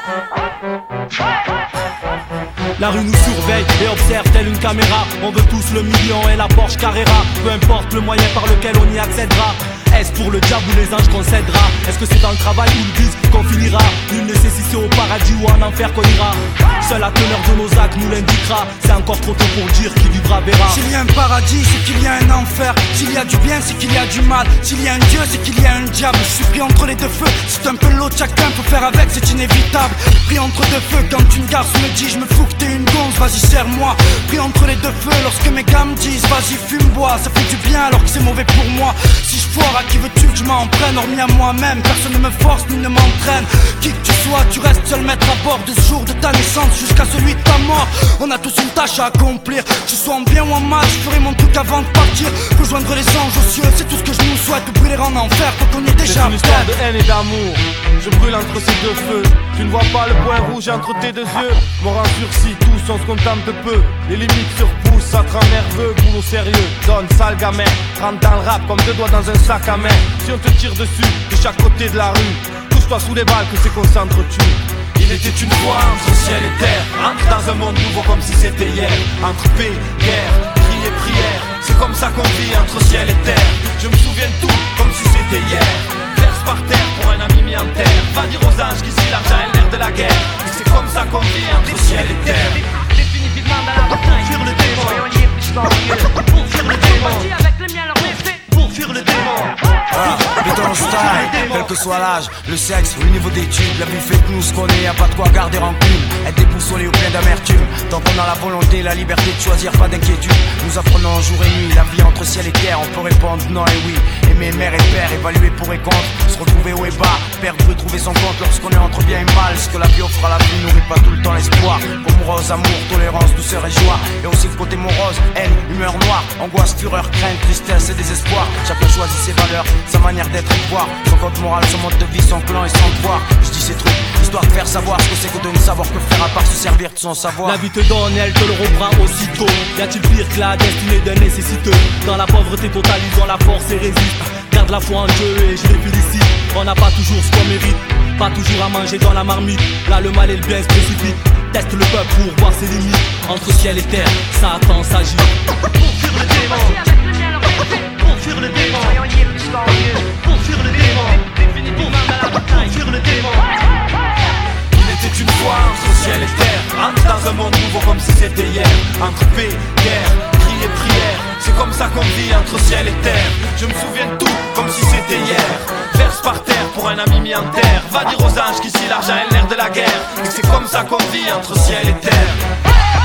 La rue nous surveille et observe telle une caméra. On veut tous le million et la Porsche Carrera. Peu importe le moyen par lequel on y accédera. Est-ce pour le diable ou les anges qu'on cédera? Est-ce que c'est dans le travail ou le vice qu'on finira? Nul ne sait si c'est au paradis ou en enfer qu'on ira. Seule la teneur de nos actes nous l'indiquera. C'est encore trop tôt pour dire qui vivra verra. S'il y a un paradis, c'est qu'il y a un enfer. S'il y a du bien, c'est qu'il y a du mal. S'il y a un Dieu, c'est qu'il y a un diable. Je suis pris entre les deux feux, c'est un peu l'eau de chacun. Faut faire avec, c'est inévitable. Pris entre deux feux, quand une garce me dit je me fous que t'es une gonze, vas-y serre-moi. Pris entre les deux feux, lorsque mes gars me disent vas-y fume, bois, ça fait du bien alors que c'est mauvais pour moi. Si je foire, à qui veux-tu que je m'en prenne? Hormis à moi-même, personne ne me force ni ne m'entraîne. Qui que tu sois, tu restes seul maître à bord de ce jour de ta naissance jusqu'à celui de ta mort. On a tous une tâche à accomplir, que je sois en bien ou en mal, je ferai mon truc avant de partir. Rejoindre les anges aux cieux, c'est tout ce que je nous souhaite. Ou brûler en enfer, faut qu'on y ait déjà c'est une histoire de haine et d'amour. Je brûle entre ces deux feux. Tu ne vois pas le point rouge entre tes deux yeux. Mort en sursis, tous on se contente peu. Les limites surpoussent, ça te rend nerveux. Boulot sérieux, donne sale gamin. Rentre dans le rap comme deux doigts dans un sac à main. Si on te tire dessus, de chaque côté de la rue, touche-toi sous les balles que ces concentres tuent. Il était une fois entre ciel et terre. Entre dans un monde nouveau comme si c'était hier. Entre paix, guerre, cri et prière. C'est comme ça qu'on vit entre ciel et terre. Je me souviens de tout comme si c'était hier. Verse par terre pour un ami mis en terre. Va dire aux anges qu'ici l'argent est l'air de la guerre. Et c'est comme ça qu'on vit entre ciel et terre. Définitivement dans la bataille. Pour fuir le démon. Pour fuir le démon. Avec le mien leur méfait. Pour fuir le démon. Dans style, quel que soit l'âge, le sexe ou le niveau d'études, la vie fait de nous ce qu'on est, y'a pas de quoi garder rancune. Être déboussolé ou plein d'amertume, tant qu'on a la volonté, la liberté de choisir, pas d'inquiétude. Nous apprenons jour et nuit, la vie entre ciel et terre, on peut répondre non et oui. Aimer mère et père, évaluer pour et contre, se retrouver haut et bas, perdre et trouver son compte lorsqu'on est entre bien et mal. Ce que la vie offre à la vie nourrit pas tout le temps l'espoir. Rose, amour, tolérance, douceur et joie. Et aussi le côté morose, haine, humeur noire, angoisse, fureur, crainte, tristesse et désespoir. Chacun choisit ses valeurs, sa manière d'être et de voir. Son code moral, son mode de vie, son clan et son devoir. Je dis ces trucs, histoire de faire savoir ce que c'est que de ne savoir que faire à part se servir de son savoir. La vie te donne, elle te le reprend aussitôt. Y a-t-il pire que la destinée d'un nécessiteux? Dans la pauvreté totale, ils ont la force et résistent. Garde la foi en Dieu et je les félicite. On n'a pas toujours ce qu'on mérite, pas toujours à manger dans la marmite. Là le mal et le bien se précipitent. Teste le peuple pour voir ses limites. Entre ciel et terre, Satan s'agit. Pour fuir le démon. Pour fuir le démon. Pour fuir le démon. Pour fuir le démon. Il était une fois entre ciel et terre. Entre dans un monde nouveau comme si c'était hier. Entre paix, guerre, cri et prière. C'est comme ça qu'on vit entre ciel et terre. Je me souviens de tout comme si c'était hier. Verse par terre pour un ami mis en terre. Va dire aux anges qu'ici l'argent est l'air de la guerre. Et que c'est comme ça qu'on vit entre ciel et terre.